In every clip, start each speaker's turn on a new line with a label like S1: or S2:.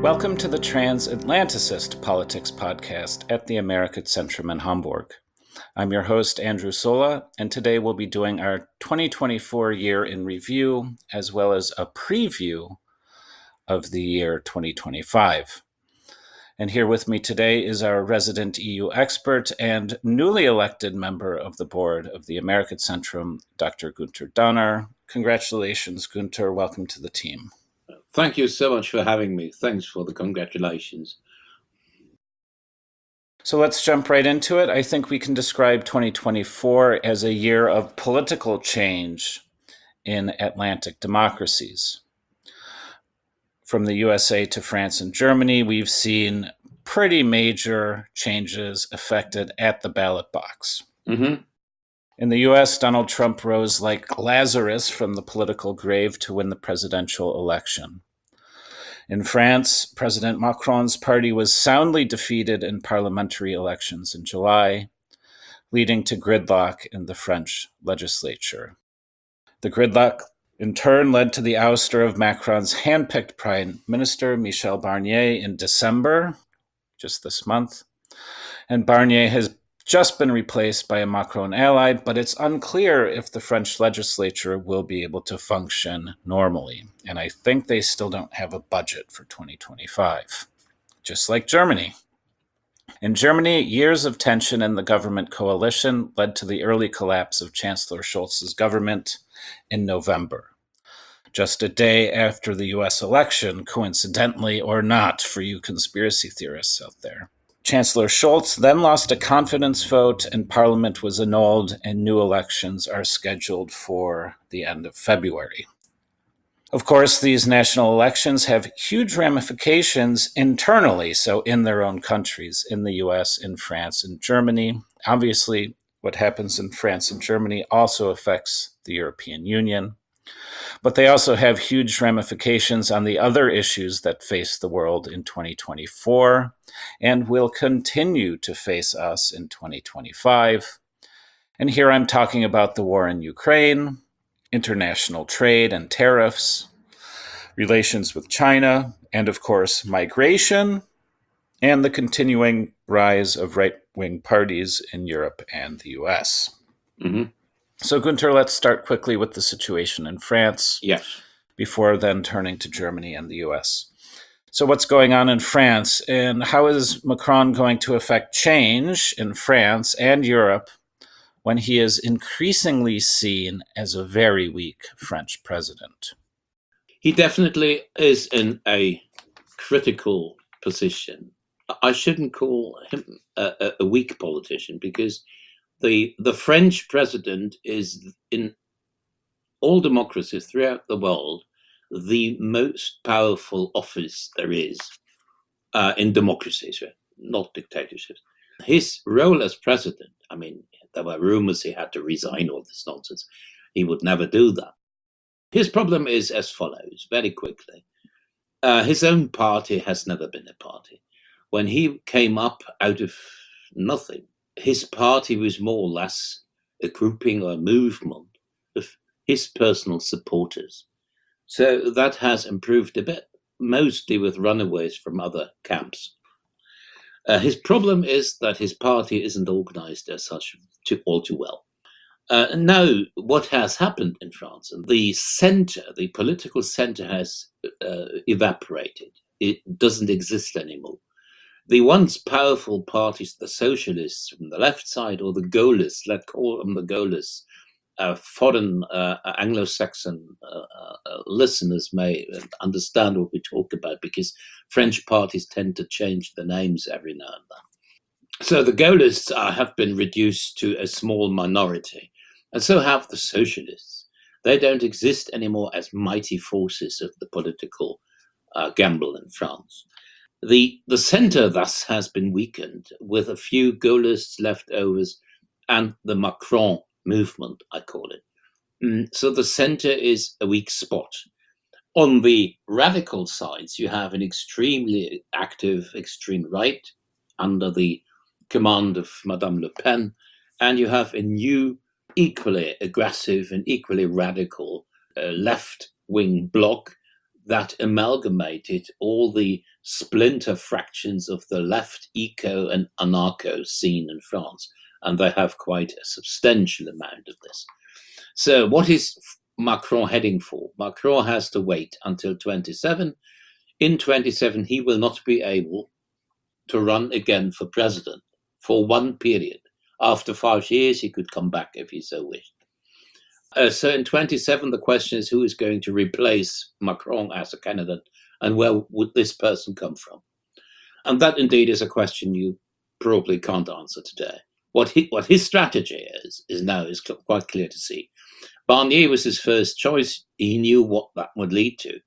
S1: Welcome to the Transatlanticist Politics Podcast at the American Centrum in Hamburg. I'm your host, Andrew Sola, and today we'll be doing our 2024 year in review, as well as a preview of the year 2025. And here with me today is our resident EU expert and newly elected member of the board of the American Centrum, Dr. Günther Danner. Congratulations, Günther. Welcome to the team.
S2: Thank you so much for having me. Thanks for the congratulations.
S1: So let's jump right into it. I think we can describe 2024 as a year of political change in Atlantic democracies. From the USA to France and Germany, we've seen pretty major changes affected at the ballot box.
S2: Mm-hmm.
S1: In the US, Donald Trump rose like Lazarus from the political grave to win the presidential election. In France, President Macron's party was soundly defeated in parliamentary elections in July, leading to gridlock in the French legislature. The gridlock, in turn, led to the ouster of Macron's handpicked Prime Minister, Michel Barnier, in December, just this month. And Barnier has just been replaced by a Macron ally, but it's unclear if the French legislature will be able to function normally. And I think they still don't have a budget for 2025, just like Germany. In Germany, years of tension in the government coalition led to the early collapse of Chancellor Scholz's government in November, just a day after the US election, coincidentally or not for you conspiracy theorists out there. Chancellor Scholz then lost a confidence vote and Parliament was annulled and new elections are scheduled for the end of February. Of course, these national elections have huge ramifications internally, so in their own countries, in the US, in France, and Germany. Obviously, what happens in France and Germany also affects the European Union. But they also have huge ramifications on the other issues that face the world in 2024 and will continue to face us in 2025. And here I'm talking about the war in Ukraine, international trade and tariffs, relations with China, and of course, migration, and the continuing rise of right-wing parties in Europe and the US.
S2: Mm-hmm.
S1: So, Günther, let's start quickly with the situation in France.
S2: Yes.
S1: Before then turning to Germany and the US. So what's going on in France, and how is Macron going to affect change in France and Europe when he is increasingly seen as a very weak French president?
S2: He definitely is in a critical position. I shouldn't call him a weak politician because the French president is, in all democracies throughout the world, the most powerful office there is in democracies, not dictatorships. His role as president, I mean, there were rumors he had to resign, all this nonsense. He would never do that. His problem is as follows, very quickly. His own party has never been a party. When he came up out of nothing, his party was more or less a grouping or a movement of his personal supporters. So that has improved a bit, mostly with runaways from other camps. His problem is that his party isn't organized as such all too well. Now, what has happened in France? The center, the political center has evaporated. It doesn't exist anymore. The once powerful parties, the socialists from the left side, or the Gaullists, let's call them the Gaullists, foreign Anglo-Saxon listeners may understand what we talk about because French parties tend to change the names every now and then. So the Gaullists have been reduced to a small minority, and so have the socialists. They don't exist anymore as mighty forces of the political gamble in France. The center thus has been weakened with a few Gaullists leftovers and the Macron movement, I call it. So the center is a weak spot. On the radical sides, you have an extremely active extreme right under the command of Madame Le Pen, and you have a new, equally aggressive and equally radical left-wing bloc that amalgamated all the splinter fractions of the left eco and anarcho scene in France, and they have quite a substantial amount of this. So what is Macron heading for? Macron has to wait until 27. In 27, he will not be able to run again for president for one period. After 5 years, he could come back if he so wished. So in 27, the question is who is going to replace Macron as a candidate, and where would this person come from? And that indeed is a question you probably can't answer today. What his strategy is now quite clear to see. Barnier was his first choice. He knew what that would lead to.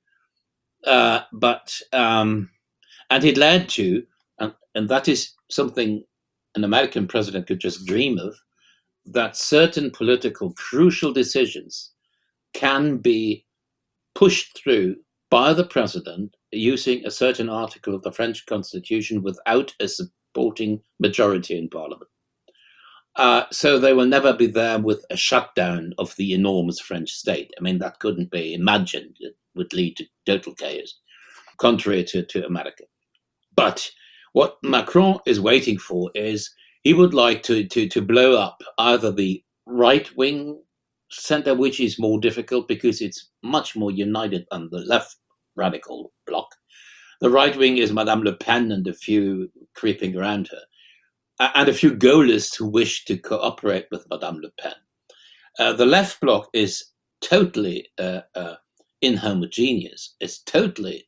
S2: And it led to, and that is something an American president could just dream of, that certain political crucial decisions can be pushed through by the president using a certain article of the French Constitution without a supporting majority in parliament. So they will never be there with a shutdown of the enormous French state. I mean, that couldn't be imagined. It would lead to total chaos, contrary to America. But what Macron is waiting for is he would like to blow up either the right-wing center, which is more difficult because it's much more united than the left radical bloc. The right wing is Madame Le Pen and a few creeping around her, and a few Gaullists who wish to cooperate with Madame Le Pen. The left bloc is totally inhomogeneous. It's totally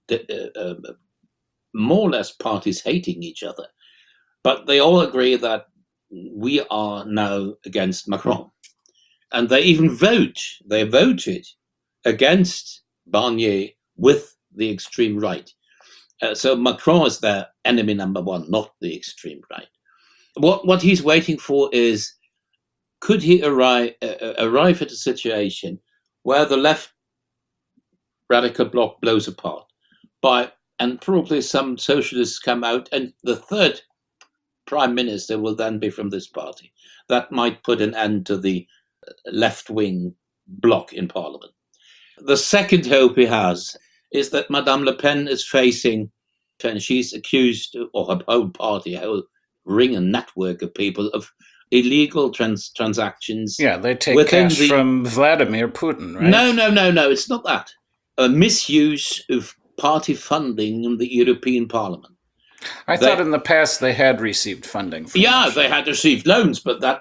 S2: more or less parties hating each other. But they all agree that we are now against Macron. And they even voted against Barnier with the extreme right. So Macron is their enemy number one, not the extreme right. What he's waiting for is, could he arrive at a situation where the left radical bloc blows apart and probably some socialists come out, and the third prime minister will then be from this party. That might put an end to the left-wing bloc in parliament. The second hope he has is that Madame Le Pen is facing, and she's accused, or her whole party, a whole ring and network of people, of illegal transactions.
S1: Yeah, they take cash from Vladimir Putin, right?
S2: No, it's not that. A misuse of party funding in the European Parliament.
S1: I thought in the past they had received funding from
S2: Russia.
S1: Russia.
S2: They had received loans, but that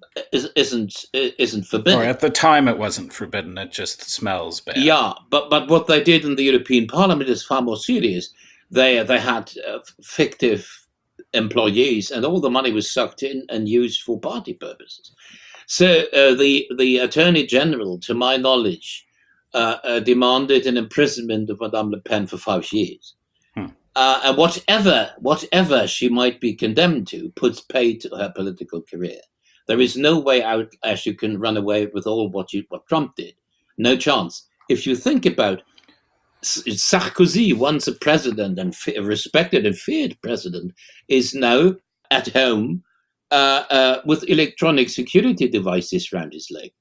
S2: isn't forbidden.
S1: Or at the time it wasn't forbidden, it just smells bad.
S2: Yeah, but what they did in the European Parliament is far more serious. They had fictive employees, and all the money was sucked in and used for party purposes. So the Attorney General, to my knowledge, demanded an imprisonment of Madame Le Pen for 5 years. And whatever she might be condemned to puts paid to her political career. There is no way out as you can run away with all what Trump did. No chance. If you think about Sarkozy, once a president and respected and feared president, is now at home with electronic security devices around his leg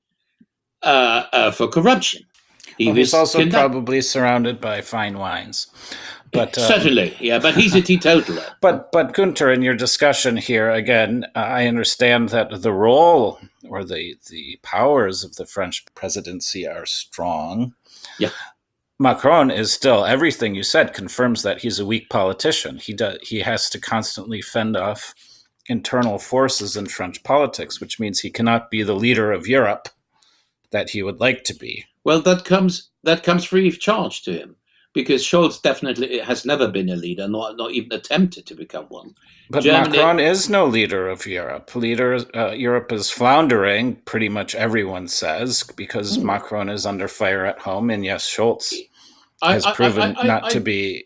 S2: for corruption.
S1: He's also probably surrounded by fine wines. But,
S2: certainly, yeah, but he's a teetotaler.
S1: But Gunther, in your discussion here, again, I understand that the role or the powers of the French presidency are strong.
S2: Yeah.
S1: Macron is still, everything you said confirms that he's a weak politician. He has to constantly fend off internal forces in French politics, which means he cannot be the leader of Europe that he would like to be.
S2: Well, that comes free of charge to him, because Scholz definitely has never been a leader, not even attempted to become one.
S1: But Macron is no leader of Europe. Europe is floundering, pretty much everyone says, because Macron is under fire at home, and yes, Scholz has proven not to be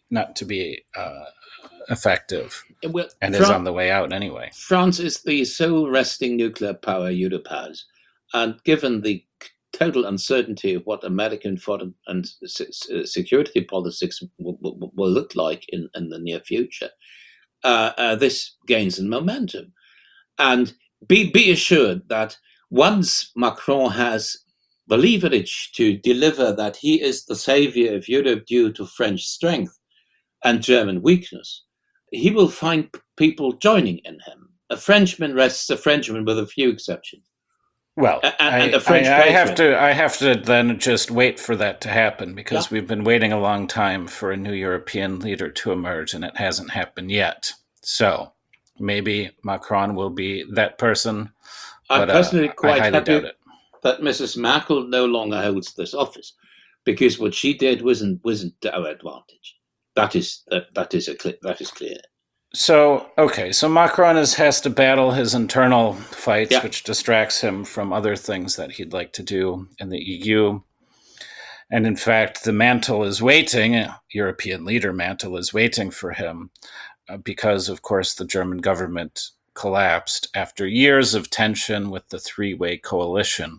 S1: effective, and is on the way out anyway.
S2: France is the sole resting nuclear power Europe has, and given the total uncertainty of what American foreign and security politics will look like in the near future, this gains in momentum. And be assured that once Macron has the leverage to deliver that he is the savior of Europe due to French strength, and German weakness, he will find people joining in him. A Frenchman rests a Frenchman with a few exceptions.
S1: Well,
S2: And a
S1: I
S2: French
S1: have
S2: patriot.
S1: to then just wait for that to happen, because
S2: Yeah.
S1: we've been waiting a long time for a new European leader to emerge, and it hasn't happened yet. So maybe Macron will be that person,
S2: I'm
S1: but
S2: personally
S1: I
S2: quite
S1: highly doubt
S2: happy
S1: it.
S2: that Mrs. Merkel no longer holds this office, because what she did wasn't to our advantage. That is clear.
S1: So, okay, so Macron has to battle his internal fights,
S2: Yeah.
S1: which distracts him from other things that he'd like to do in the EU. And in fact, the mantle is waiting, European leader mantle is waiting for him, because, of course, the German government collapsed after years of tension with the three-way coalition.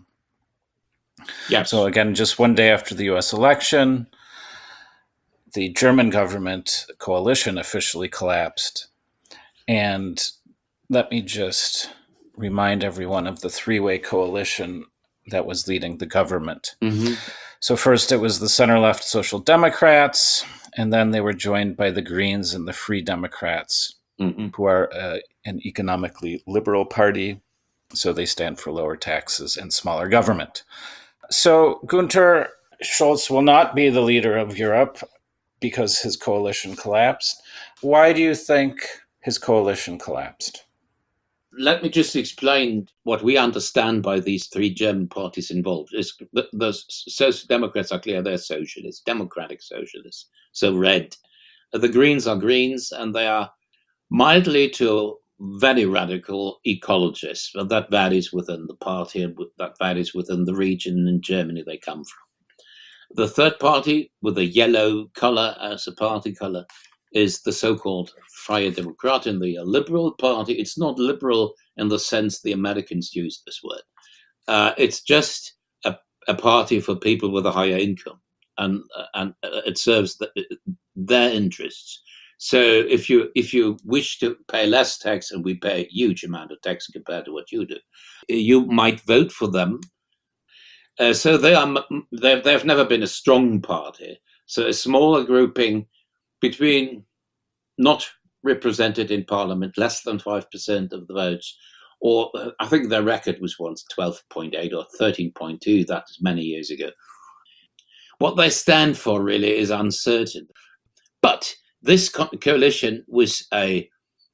S2: Yes.
S1: So again, just one day after the US election, the German government coalition officially collapsed. And let me just remind everyone of the three-way coalition that was leading the government.
S2: Mm-hmm.
S1: So first it was the center-left Social Democrats, and then they were joined by the Greens and the Free Democrats,
S2: Mm-hmm.
S1: who are an economically liberal party. So they stand for lower taxes and smaller government. So Gunther Scholz will not be the leader of Europe because his coalition collapsed. Why do you think his coalition collapsed?
S2: Let me just explain what we understand by these three German parties involved. The Social Democrats are clear, they're socialists, democratic socialists, so red. The Greens are Greens, and they are mildly to very radical ecologists. But that varies within the party, and that varies within the region in Germany they come from. The third party, with a yellow color as a party color, is the so-called Freie Demokraten, the liberal party. It's not liberal in the sense the Americans use this word. It's just a party for people with a higher income, and it serves their interests. So if you wish to pay less tax, and we pay a huge amount of tax compared to what you do, you might vote for them. So they've never been a strong party. So a smaller grouping between not represented in parliament, less than 5% of the votes, or I think their record was once 12.8 or 13.2, that was many years ago. What they stand for really is uncertain. But this coalition was at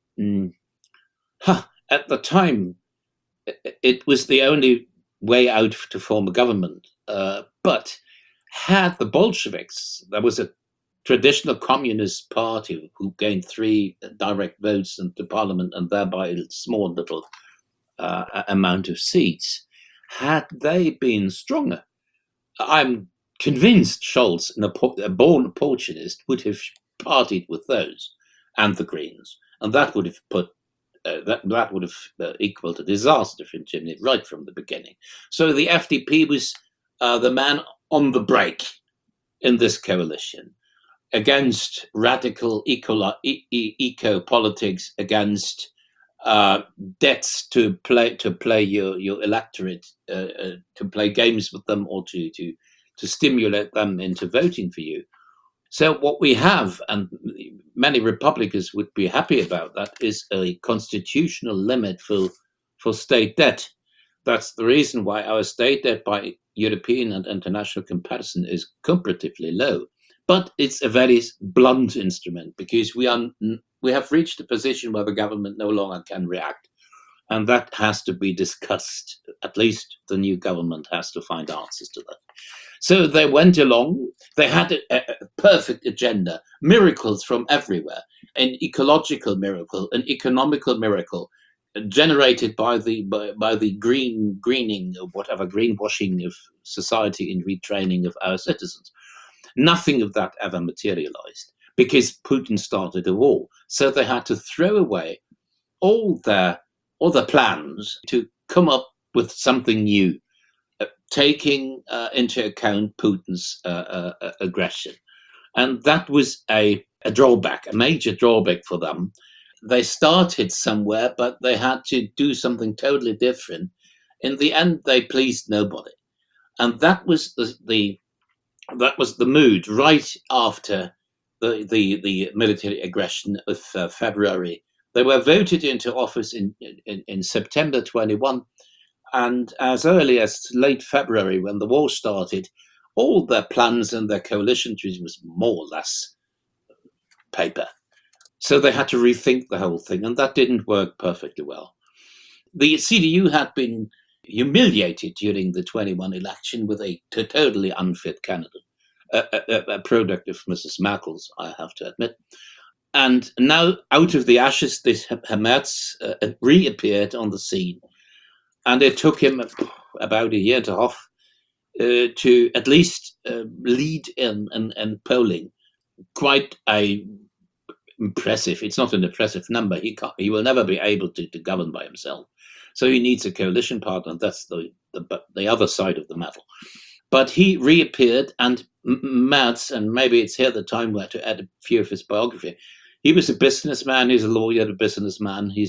S2: the time, it was the only way out to form a government. But had the Bolsheviks, there was a traditional communist party who gained 3 direct votes into parliament and thereby a small little amount of seats, had they been stronger, I'm convinced Scholz, a born Portuguese, would have partied with those and the Greens, and that would have put that would have equaled a disaster for Germany right from the beginning. So the FDP was the man on the brake in this coalition against radical eco politics, against debts to play your electorate, to play games with them, or to stimulate them into voting for you. So what we have, and many Republicans would be happy about that, is a constitutional limit for state debt. That's the reason why our state debt by European and international comparison is comparatively low. But it's a very blunt instrument, because we have reached a position where the government no longer can react. And that has to be discussed. At least the new government has to find answers to that. So they went along. They had a perfect agenda, miracles from everywhere, an ecological miracle, an economical miracle, generated by the greening or whatever, greenwashing of society and retraining of our citizens. Nothing of that ever materialized because Putin started a war. So they had to throw away all their plans to come up with something new, taking into account Putin's aggression. And that was a drawback, a major drawback for them. They started somewhere, but they had to do something totally different. In the end, they pleased nobody. And that was the mood right after the military aggression of February. They were voted into office in September 21, and as early as late February, when the war started, all their plans and their coalition treaty was more or less paper. So they had to rethink the whole thing, and that didn't work perfectly well. The CDU had been humiliated during the 21 election with a totally unfit candidate, a product of Mrs. Merkel's, I have to admit. And now, out of the ashes, this Merz reappeared on the scene. And it took him about a year and a half to at least lead in polling. Quite a impressive. It's not an impressive number. He will never be able to govern by himself. So he needs a coalition partner. That's the other side of the medal. But he reappeared, and Merz, and maybe it's here the time where to add a few of his biography. He was a businessman. He's a lawyer, a businessman. He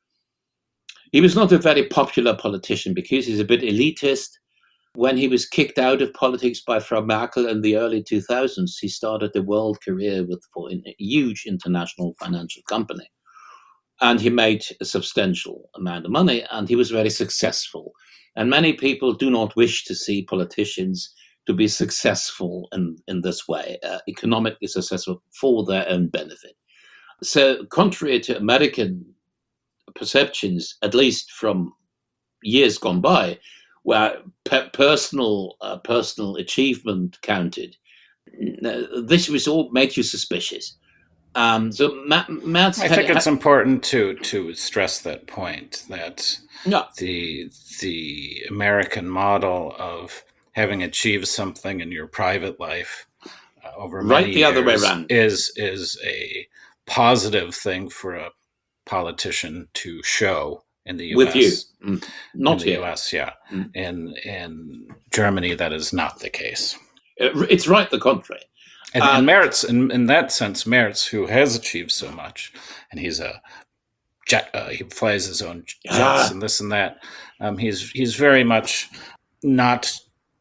S2: was not a very popular politician because he's a bit elitist. When he was kicked out of politics by Frau Merkel in the early 2000s, he started a world career for a huge international financial company. And he made a substantial amount of money, and he was very successful. And many people do not wish to see politicians to be successful in this way, economically successful for their own benefit. So contrary to American perceptions, at least from years gone by, where personal achievement counted, this was all made you suspicious. So Merz
S1: I think it's important to stress that point, that the American model of having achieved something in your private life over many years
S2: other way around
S1: is a positive thing for a politician to show in the U.S.
S2: With you, not
S1: in
S2: here.
S1: The U.S., yeah. In Germany, that is not the case.
S2: It's right the contrary.
S1: And Merz, in that sense, Merz, who has achieved so much, and he's a jet, he flies his own jets and this and that. He's very much not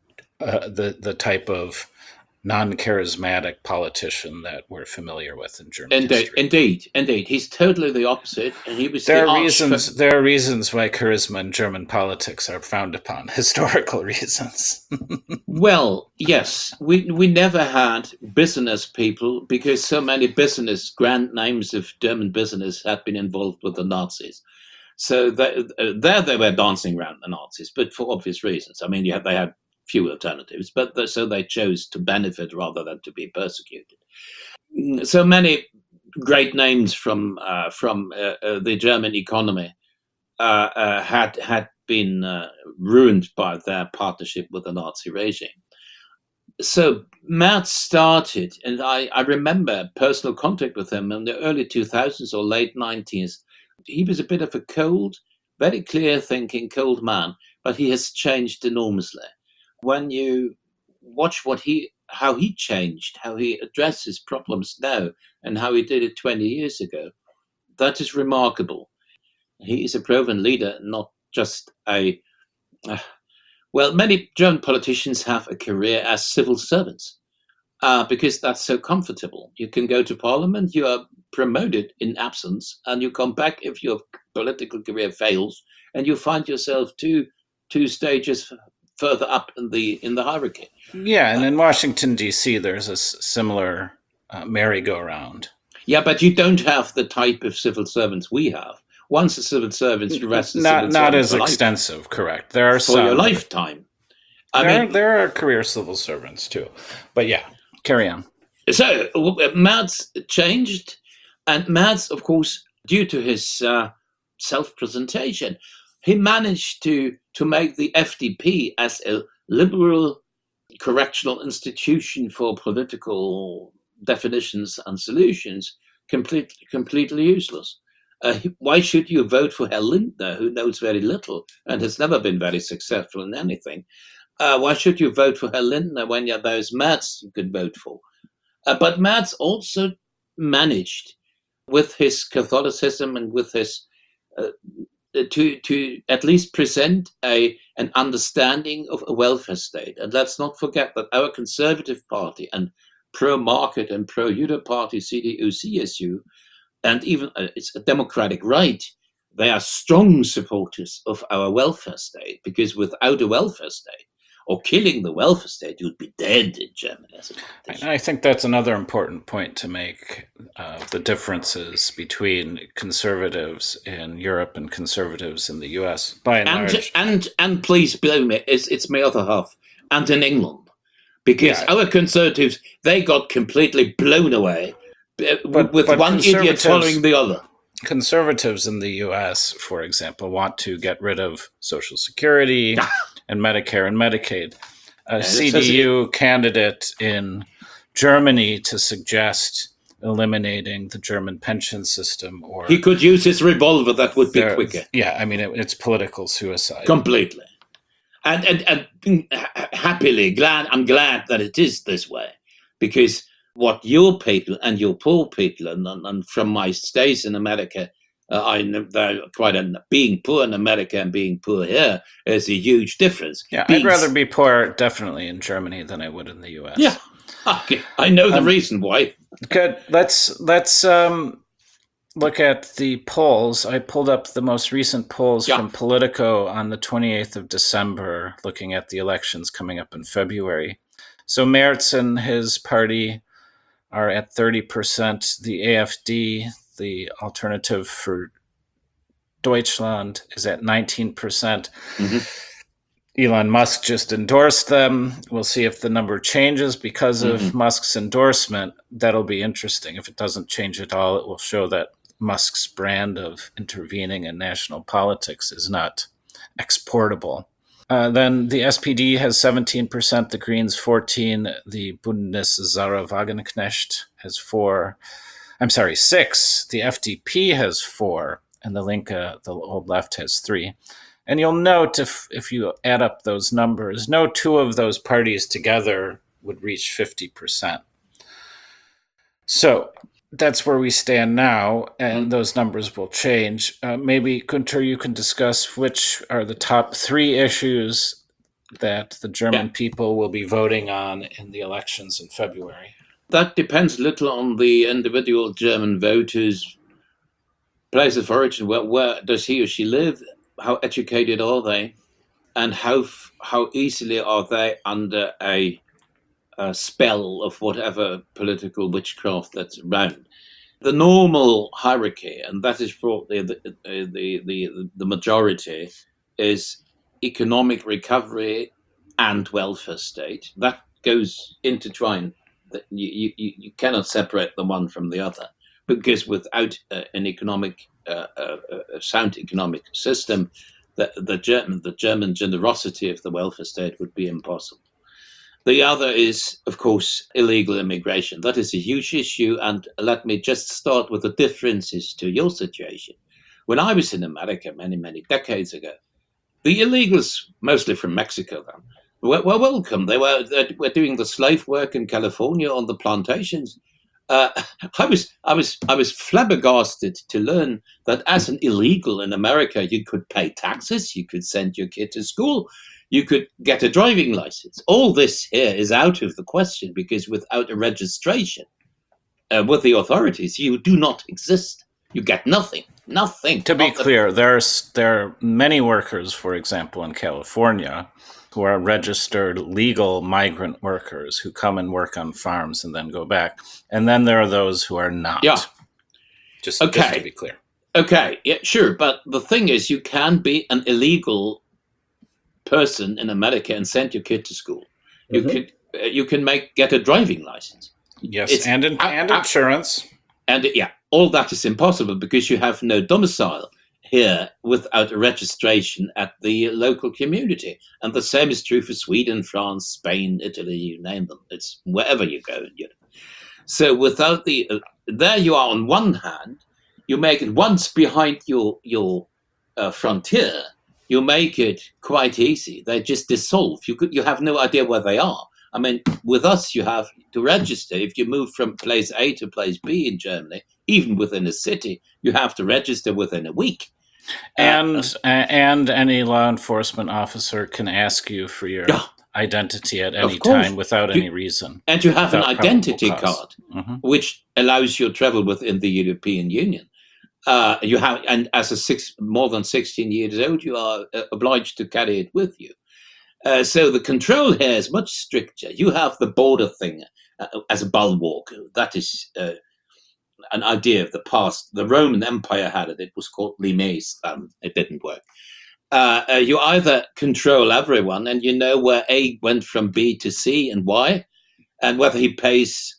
S1: the type of non-charismatic politician that we're familiar with in German history.
S2: Indeed, he's totally the opposite. And he was.
S1: There are reasons why charisma in German politics are frowned upon. Historical reasons.
S2: Well, yes, we never had business people because so many grand names of German business had been involved with the Nazis. So there they were dancing around the Nazis, but for obvious reasons. I mean, they had few alternatives, but so they chose to benefit rather than to be persecuted. So many great names from the German economy had been ruined by their partnership with the Nazi regime. So Merz started, and I remember personal contact with him in the early 2000s or late 90s. He was a bit of a cold, very clear-thinking, cold man, but he has changed enormously. When you watch how he changed, how he addresses problems now, and how he did it 20 years ago, that is remarkable. He is a proven leader, not just many German politicians have a career as civil servants because that's so comfortable. You can go to parliament, you are promoted in absence, and you come back if your political career fails, and you find yourself two stages further up in the hierarchy.
S1: Yeah, and in Washington, D.C., there's a similar merry-go-round.
S2: Yeah, but you don't have the type of civil servants we have. Once a civil servant, the rest is
S1: not as extensive. Life. Correct. There are
S2: for your lifetime.
S1: There are career civil servants too, but yeah, carry on.
S2: So Merz changed, and Merz, of course, due to his self-presentation, he managed to make the FDP as a liberal correctional institution for political definitions and solutions completely useless. Why should you vote for Herr Lindner, who knows very little and has never been very successful in anything? Why should you vote for Herr Lindner when there's Merz you could vote for? But Merz also managed, with his Catholicism and with his to at least present an understanding of a welfare state. And let's not forget that our Conservative Party and pro-market and pro-Euro party, CDU, CSU, and even it's a democratic right, they are strong supporters of our welfare state, because without a welfare state, or killing the welfare state, you'd be dead in Germany as a politician.
S1: I think that's another important point to make, the differences between conservatives in Europe and conservatives in the US, by and large.
S2: And please believe me, it's my other half, and in England, because our conservatives, they got completely blown away with one idiot following the other.
S1: Conservatives in the US, for example, want to get rid of Social Security and Medicare and Medicaid. A CDU candidate in Germany to suggest eliminating the German pension system, or
S2: he could use his revolver. That would be quicker.
S1: Yeah, I mean, it's political suicide.
S2: Completely. And happily, I'm glad that it is this way, because what your people and your poor people, and from my stays in America, I know being poor in America and being poor here is a huge difference.
S1: Yeah, I'd rather be poor definitely in Germany than I would in the US.
S2: Yeah, okay. I know the reason why.
S1: Good. Let's look at the polls. I pulled up the most recent polls from Politico on the 28th of December, looking at the elections coming up in February. So Merz and his party are at 30%. The AfD, the Alternative for Deutschland, is at 19%. Mm-hmm. Elon Musk just endorsed them. We'll see if the number changes because of Musk's endorsement. That'll be interesting. If it doesn't change at all, it will show that Musk's brand of intervening in national politics is not exportable. Then the SPD has 17%, the Greens 14%, the Bündnis Sarah Wagenknecht has 6%, the FDP has 4%, and the Linke, the old left, has 3%. And you'll note, if you add up those numbers, no two of those parties together would reach 50%. So that's where we stand now, and those numbers will change. Maybe, Günther, you can discuss which are the top 3 issues that the German people will be voting on in the elections in February.
S2: That depends a little on the individual German voters' place of origin. Where does he or she live? How educated are they? And how easily are they under a spell of whatever political witchcraft that's around? The normal hierarchy, and that is probably the majority, is economic recovery and welfare state. That goes intertwined. You cannot separate the one from the other, because without an economic a sound economic system, the German generosity of the welfare state would be impossible. The other is, of course, illegal immigration. That is a huge issue, and let me just start with the differences to your situation. When I was in America many decades ago, the illegals, mostly from Mexico, then, were welcome. They were doing the slave work in California on the plantations. I was flabbergasted to learn that as an illegal in America, you could pay taxes, you could send your kid to school, you could get a driving license. All this here is out of the question, because without a registration with the authorities, you do not exist. You get nothing. Nothing.
S1: To be clear, there are many workers, for example, in California, who are registered legal migrant workers who come and work on farms and then go back. And then there are those who are not.
S2: Yeah.
S1: Just to be clear.
S2: Okay, yeah, sure. But the thing is, you can be an illegal person in America and send your kid to school. You can get a driving license.
S1: Yes, and insurance.
S2: And all that is impossible because you have no domicile here without a registration at the local community. And the same is true for Sweden, France, Spain, Italy, you name them. It's wherever you go in Europe. So without there you are on one hand, you make it once behind your frontier, you make it quite easy. They just dissolve. You have no idea where they are. I mean, with us, you have to register. If you move from place A to place B in Germany, even within a city, you have to register within a week.
S1: And any law enforcement officer can ask you for your identity at
S2: Of
S1: any
S2: course.
S1: time without
S2: You-
S1: any reason.
S2: And you have an
S1: Without probable
S2: identity
S1: cause.
S2: card,
S1: Mhm.
S2: which allows you to travel within the European Union. You have, and as more than 16 years old, you are obliged to carry it with you. So the control here is much stricter. You have the border thing as a bulwark. That is an idea of the past. The Roman Empire had it. It was called limes. It didn't work. You either control everyone, and you know where A went from B to C and why, and whether he pays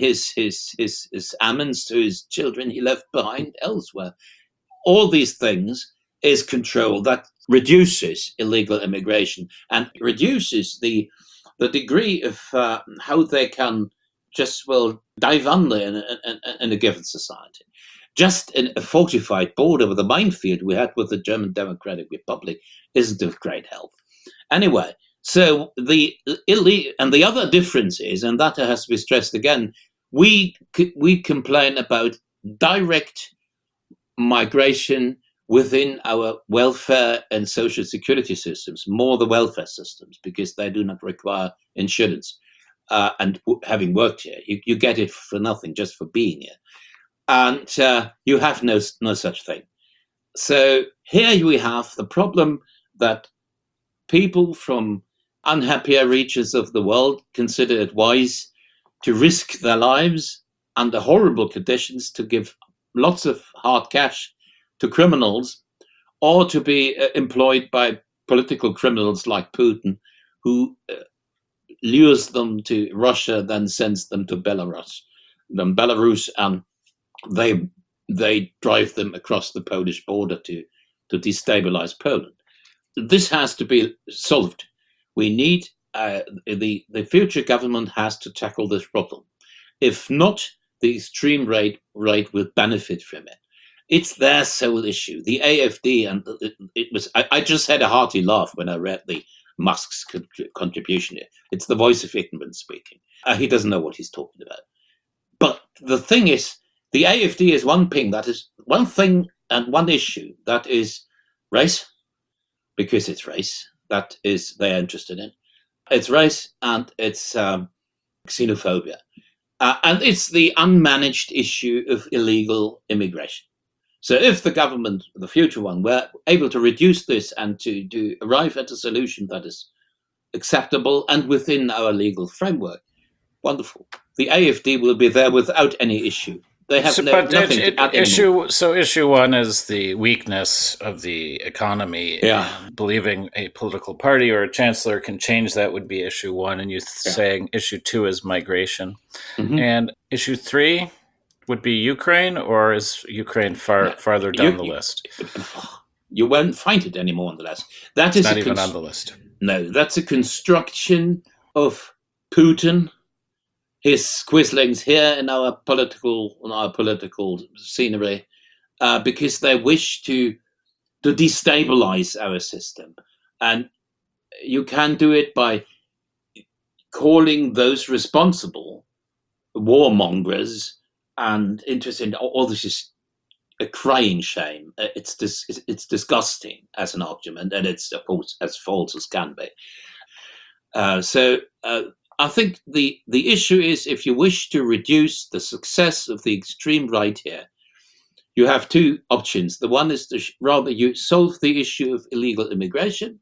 S2: his almonds to his children he left behind elsewhere. All these things is control that reduces illegal immigration and reduces the degree of how they can just dive under in a given society. Just in a fortified border with a minefield we had with the German Democratic Republic isn't of great help. Anyway, so the other difference is, and that has to be stressed again, we complain about direct migration within our welfare and social security systems, more the welfare systems, because they do not require insurance. And having worked here, you get it for nothing just for being here. And you have no such thing. So here we have the problem that people from unhappier regions of the world consider it wise to risk their lives under horrible conditions to give lots of hard cash to criminals, or to be employed by political criminals like Putin, who lures them to Russia, then sends them to Belarus, and they drive them across the Polish border to destabilize Poland. This has to be solved. We need the future government has to tackle this problem. If not, the extreme right will benefit from it. It's their sole issue. The AfD, and it was. I just had a hearty laugh when I read the Musk's contribution here. It's the voice of ignorance speaking. He doesn't know what he's talking about. But the thing is, the AfD is one thing and one issue that is race, because it's race that is they're interested in. It's race and it's xenophobia. And it's the unmanaged issue of illegal immigration. So if the government, the future one, were able to reduce this and to arrive at a solution that is acceptable and within our legal framework, wonderful. The AfD will be there without any issue. They have nothing to add anymore.
S1: So issue one is the weakness of the economy.
S2: Yeah.
S1: Believing a political party or a chancellor can change that would be issue one. And you're saying issue two is migration. Mm-hmm. And issue three would be Ukraine, or is Ukraine farther down the list?
S2: You won't find it anymore on the list. That
S1: is not even on the list.
S2: No, that's a construction of Putin, his quislings here in our political scenery, because they wish to destabilize our system. And you can do it by calling those responsible warmongers and interesting. All this is a crying shame. It's disgusting as an argument, and it's of course as false as can be. So I think the issue is, if you wish to reduce the success of the extreme right here, you have two options. The one is to rather you solve the issue of illegal immigration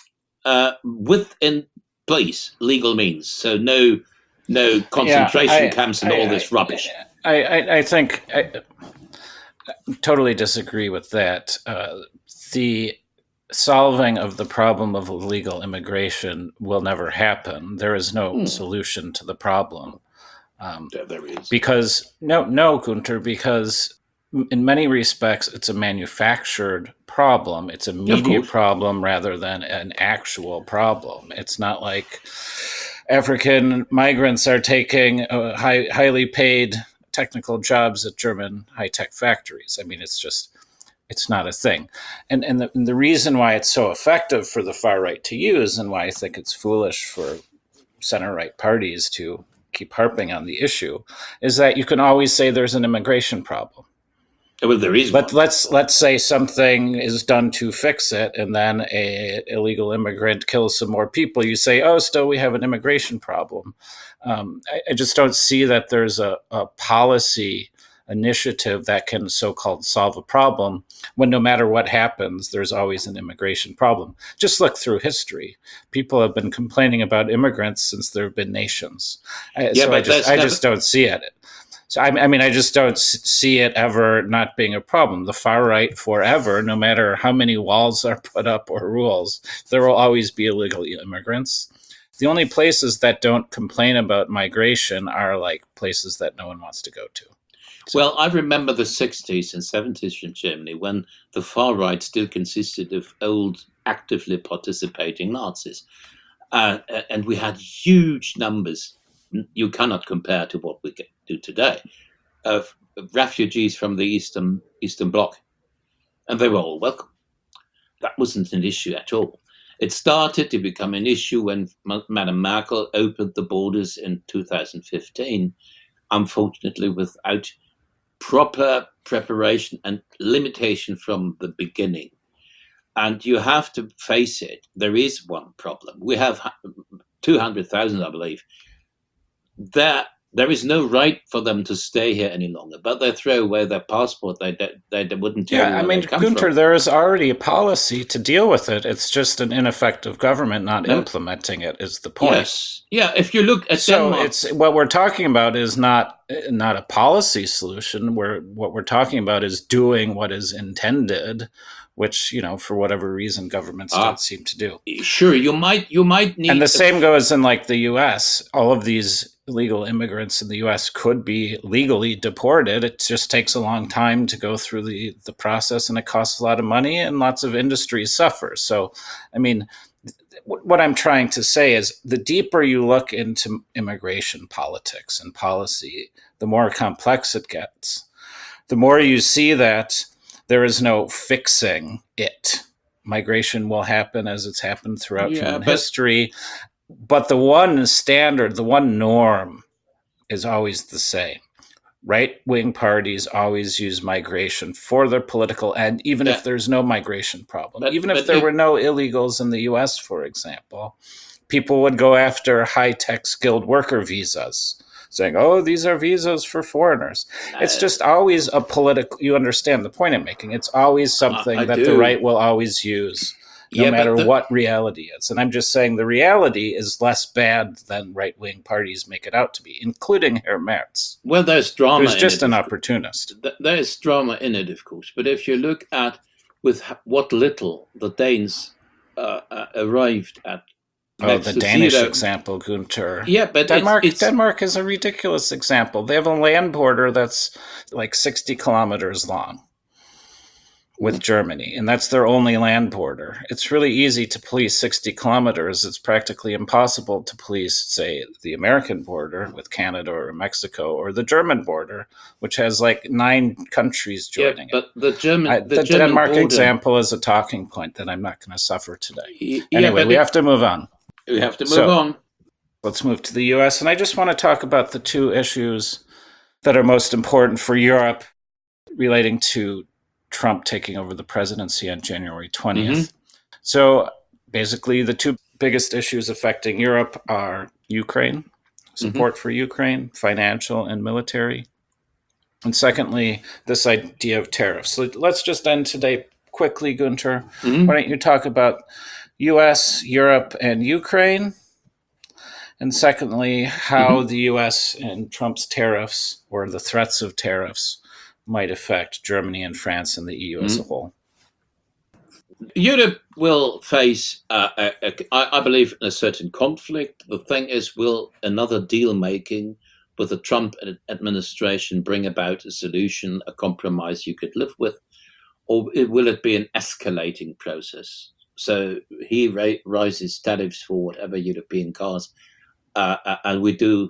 S2: within place legal means. So no concentration camps and all this rubbish.
S1: I think I totally disagree with that. The solving of the problem of illegal immigration will never happen. There is no solution to the problem.
S2: There is.
S1: Because no, Gunter, because in many respects it's a manufactured problem. It's a media problem rather than an actual problem. It's not like African migrants are taking highly paid technical jobs at German high-tech factories. I mean, it's not a thing. And the reason why it's so effective for the far right to use, and why I think it's foolish for center-right parties to keep harping on the issue, is that you can always say there's an immigration problem.
S2: Well, there is one.
S1: Let's say something is done to fix it, and then a illegal immigrant kills some more people. You say, "Oh, still we have an immigration problem." I just don't see that there's a policy initiative that can so-called solve a problem when no matter what happens, there's always an immigration problem. Just look through history. People have been complaining about immigrants since there have been nations. I just don't see it. So I mean, I just don't see it ever not being a problem. The far right forever, no matter how many walls are put up or rules, there will always be illegal immigrants. The only places that don't complain about migration are like places that no one wants to go to. So.
S2: Well, I remember the 60s and 70s from Germany when the far right still consisted of old, actively participating Nazis. And we had huge numbers, you cannot compare to what we do today, of refugees from the Eastern Bloc. And they were all welcome. That wasn't an issue at all. It started to become an issue when Madame Merkel opened the borders in 2015, unfortunately without proper preparation and limitation from the beginning. And you have to face it. There is one problem. We have 200,000, I believe. There is no right for them to stay here any longer, but they throw away their passport. They wouldn't tell you where they come
S1: Gunther,
S2: from.
S1: there is already a policy to deal with it. It's just an ineffective government not implementing it is the point.
S2: Yes. Yeah, if you look at Denmark.
S1: It's what we're talking about is not a policy solution. What we're talking about is doing what is intended, which, for whatever reason, governments don't seem to do.
S2: Sure, you might need.
S1: And the same goes in like the U.S. All of these illegal immigrants in the U.S. could be legally deported. It just takes a long time to go through the process, and it costs a lot of money, and lots of industries suffer. So, I mean, what I'm trying to say is the deeper you look into immigration politics and policy, the more complex it gets. The more you see that there is no fixing it. Migration will happen as it's happened throughout human history. But the one standard, the one norm is always the same. Right-wing parties always use migration for their political end, even if there's no migration problem. Even if there were no illegals in the U.S., for example, people would go after high-tech skilled worker visas, saying, oh, these are visas for foreigners. It's just always a political, you understand the point I'm making. It's always something that the right will always use, no matter what reality is. And I'm just saying the reality is less bad than right-wing parties make it out to be, including Herr Merz.
S2: Well, there's drama.
S1: Who's just an opportunist.
S2: There's drama in it, of course. But if you look at with what little the Danes arrived at.
S1: Oh, the Danish example, Gunther.
S2: Yeah, but
S1: Denmark is a ridiculous example. They have a land border that's like 60 kilometers long with Germany, and that's their only land border. It's really easy to police 60 kilometers. It's practically impossible to police, say, the American border with Canada or Mexico, or the German border, which has like 9 countries joining
S2: but the German
S1: Denmark
S2: border
S1: example is a talking point that I'm not going to suffer today. Anyway, we have to move on.
S2: We have to move on.
S1: Let's move to the U.S., and I just want to talk about the 2 issues that are most important for Europe relating to Trump taking over the presidency on January 20th. Mm-hmm. So basically, the 2 biggest issues affecting Europe are Ukraine, support for Ukraine, financial and military. And secondly, this idea of tariffs. So let's just end today quickly, Gunther. Mm-hmm. Why don't you talk about U.S., Europe, and Ukraine? And secondly, how the U.S. and Trump's tariffs, or the threats of tariffs, might affect Germany and France and the EU as a whole.
S2: Europe will face, I believe, a certain conflict. The thing is, will another deal making with the Trump administration bring about a solution, a compromise you could live with, or will it be an escalating process? So he rises tariffs for whatever European cars, and we do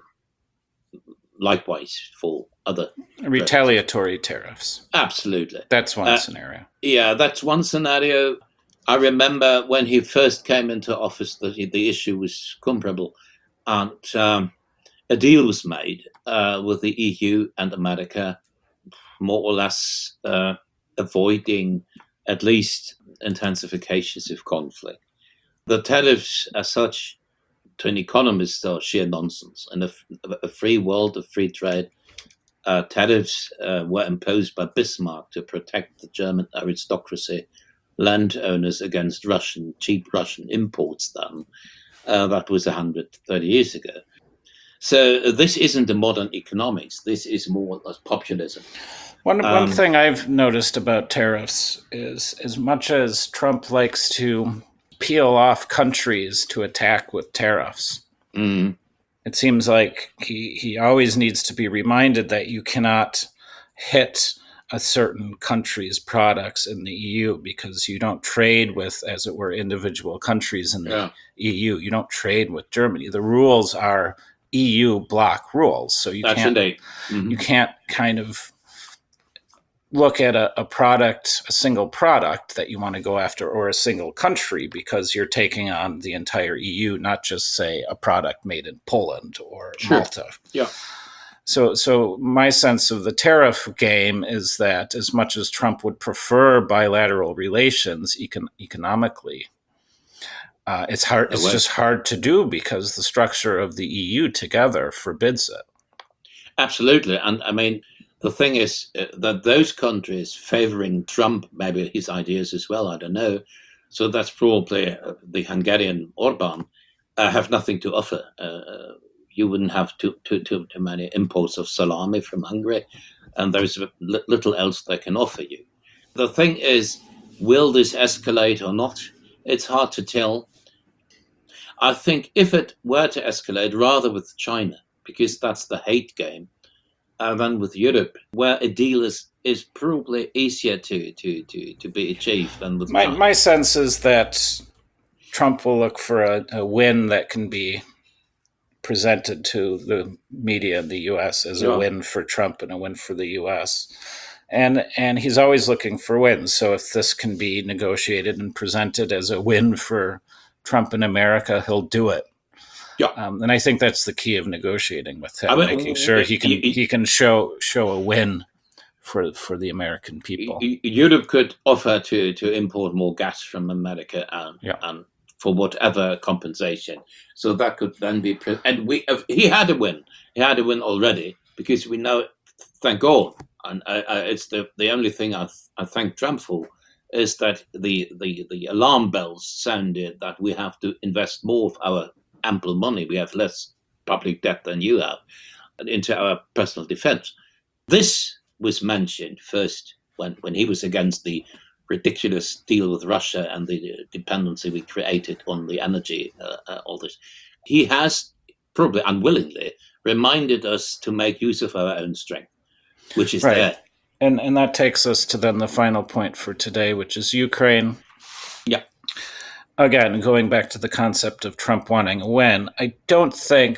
S2: likewise for other
S1: retaliatory tariffs.
S2: Absolutely.
S1: That's one scenario.
S2: Yeah, that's one scenario. I remember when he first came into office, the issue was comparable, and a deal was made with the EU and America more or less avoiding at least intensifications of conflict. The tariffs, as such, to an economist, are sheer nonsense. In a free world of free trade, tariffs were imposed by Bismarck to protect the German aristocracy, landowners against cheap Russian imports. Then that was 130 years ago. So this isn't a modern economics. This is more like populism.
S1: One thing I've noticed about tariffs is, as much as Trump likes to peel off countries to attack with tariffs, it seems like he always needs to be reminded that you cannot hit a certain country's products in the EU, because you don't trade with, as it were, individual countries in the EU. You don't trade with Germany. The rules are EU bloc rules, so you can't kind of look at a product, a single product that you want to go after, or a single country, because you're taking on the entire EU, not just, say, a product made in Poland or Malta.
S2: Yeah.
S1: So my sense of the tariff game is that, as much as Trump would prefer bilateral relations economically, it's hard. It's just hard to do because the structure of the EU together forbids it.
S2: Absolutely, and I mean, the thing is that those countries favoring Trump, maybe his ideas as well, I don't know. So that's probably the Hungarian Orban, have nothing to offer. You wouldn't have too many imports of salami from Hungary, and there's little else they can offer you. The thing is, will this escalate or not? It's hard to tell. I think if it were to escalate, rather with China, because that's the hate game, than with Europe, where a deal is probably easier to be achieved than with China.
S1: My sense is that Trump will look for a win that can be presented to the media in the U.S. as a win for Trump and a win for the U.S. And he's always looking for wins. So if this can be negotiated and presented as a win for Trump and America, he'll do it.
S2: Yeah,
S1: and I think that's the key of negotiating with him, making sure he can show a win for the American people.
S2: Europe could offer to import more gas from America and for whatever compensation. So that could then be and he had a win. He had a win already, because we know, thank God, and it's the only thing I thank Trump for, is that the alarm bells sounded that we have to invest more of our ample money. We have less public debt than you have into our personal defense. This was mentioned first when he was against the ridiculous deal with Russia and the dependency we created on the energy, all this. He has, probably unwillingly, reminded us to make use of our own strength, which is there.
S1: And that takes us to then the final point for today, which is Ukraine.
S2: Yeah.
S1: Again, going back to the concept of Trump wanting a win, I don't think,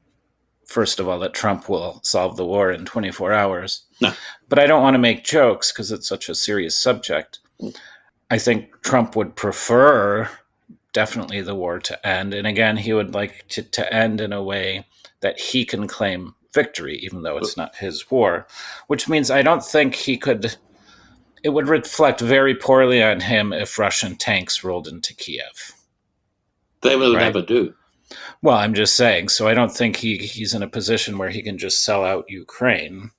S1: first of all, that Trump will solve the war in 24 hours.
S2: No.
S1: But I don't want to make jokes because it's such a serious subject. I think Trump would prefer definitely the war to end. And again, he would like to end in a way that he can claim victory, even though it's not his war, which means I don't think he could. It would reflect very poorly on him if Russian tanks rolled into Kiev.
S2: They will never do.
S1: Well, I'm just saying. So I don't think he's in a position where he can just sell out Ukraine.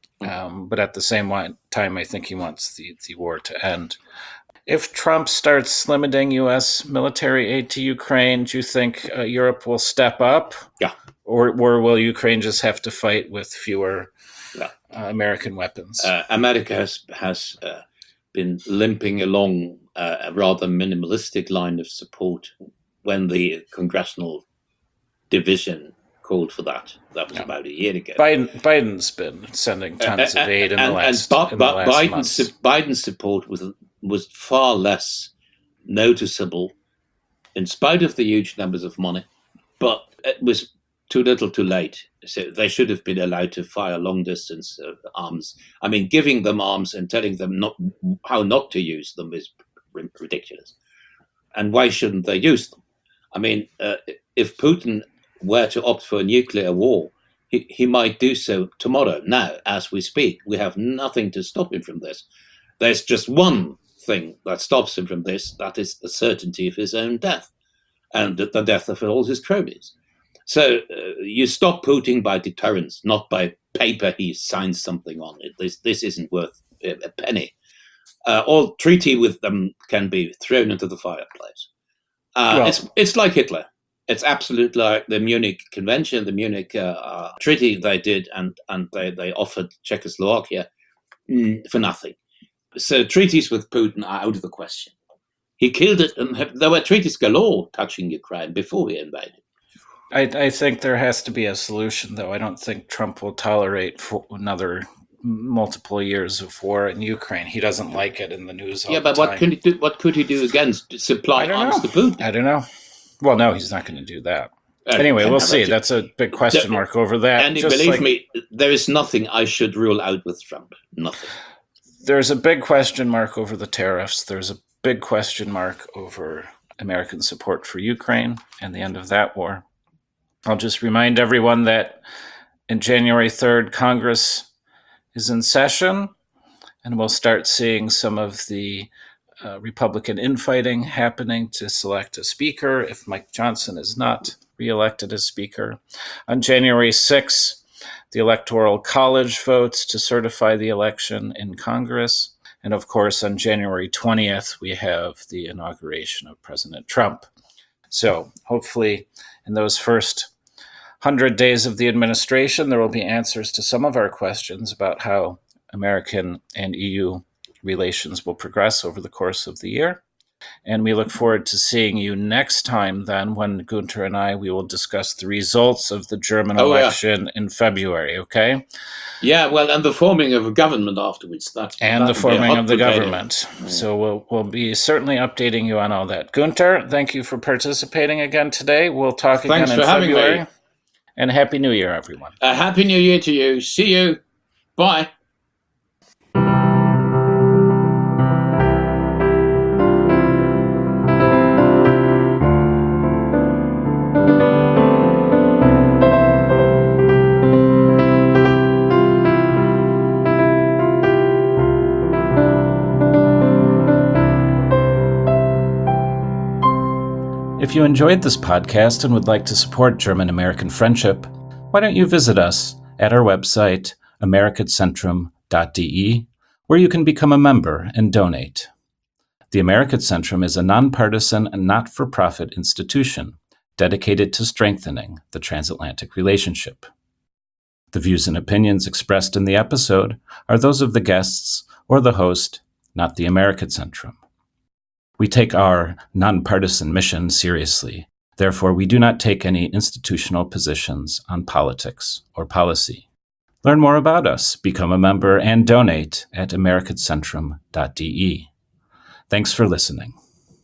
S1: But at the same time, I think he wants the war to end. If Trump starts limiting U.S. military aid to Ukraine, do you think Europe will step up?
S2: Yeah.
S1: Or will Ukraine just have to fight with fewer American weapons?
S2: America has been limping along a rather minimalistic line of support when the congressional division called for that. That was about a year ago.
S1: Biden's been sending tons of aid in the last months.
S2: Biden's support was far less noticeable, in spite of the huge numbers of money, but it was too little too late. So they should have been allowed to fire long-distance arms. I mean, giving them arms and telling them how not to use them is ridiculous. And why shouldn't they use them? I mean, if Putin were to opt for a nuclear war, he might do so tomorrow. Now, as we speak, we have nothing to stop him from this. There's just one thing that stops him from this, that is the certainty of his own death and the death of all his cronies. So you stop Putin by deterrence, not by paper he signs something on. This isn't worth a penny. All treaty with them can be thrown into the fireplace. It's like Hitler. It's absolutely like the Munich Convention, the Munich treaty they did, and they offered Czechoslovakia for nothing. So treaties with Putin are out of the question. He killed it, and there were treaties galore touching Ukraine before he invaded.
S1: I think there has to be a solution, though. I don't think Trump will tolerate another multiple years of war in Ukraine. He doesn't like it in the news all the time.
S2: What could he do against supply arms to Putin?
S1: I don't know. Well, no, he's not going to do that. Anyway, we'll see. That's a big question mark over that.
S2: And believe me, there is nothing I should rule out with Trump. Nothing.
S1: There's a big question mark over the tariffs. There's a big question mark over American support for Ukraine and the end of that war. I'll just remind everyone that in January 3rd, Congress is in session, and we'll start seeing some of the Republican infighting happening to select a speaker if Mike Johnson is not reelected as speaker. On January 6th, the Electoral College votes to certify the election in Congress. And of course, on January 20th, we have the inauguration of President Trump. So hopefully in those first 100 days of the administration, there will be answers to some of our questions about how American and EU relations will progress over the course of the year. And we look forward to seeing you next time then, when Gunter and we will discuss the results of the German election in February, okay?
S2: Yeah, well, and the forming of a government afterwards.
S1: The forming of the government. Yeah. So we'll be certainly updating you on all that. Gunter, thank you for participating again today. We'll talk again in February. And Happy New Year, everyone.
S2: Happy New Year to you. See you. Bye.
S1: If you enjoyed this podcast and would like to support German-American friendship, why don't you visit us at our website, amerikacentrum.de, where you can become a member and donate. The Amerikacentrum is a nonpartisan and not-for-profit institution dedicated to strengthening the transatlantic relationship. The views and opinions expressed in the episode are those of the guests or the host, not the Amerikacentrum. We take our nonpartisan mission seriously. Therefore, we do not take any institutional positions on politics or policy. Learn more about us, become a member, and donate at amerikacentrum.de. Thanks for listening.